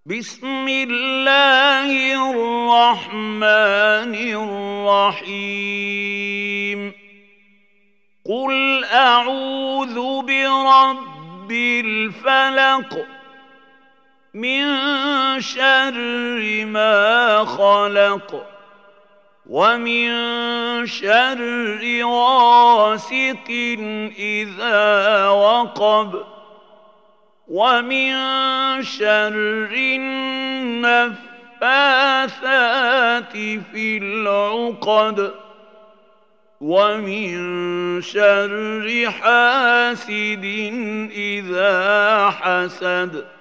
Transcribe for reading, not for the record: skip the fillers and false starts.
بسم الله الرحمن الرحيم قل أعوذ برب الفلق من شر ما خلق ومن شر غاسق إذا وقب ومن شر النفاثات في العقد ومن شر حاسد إذا حسد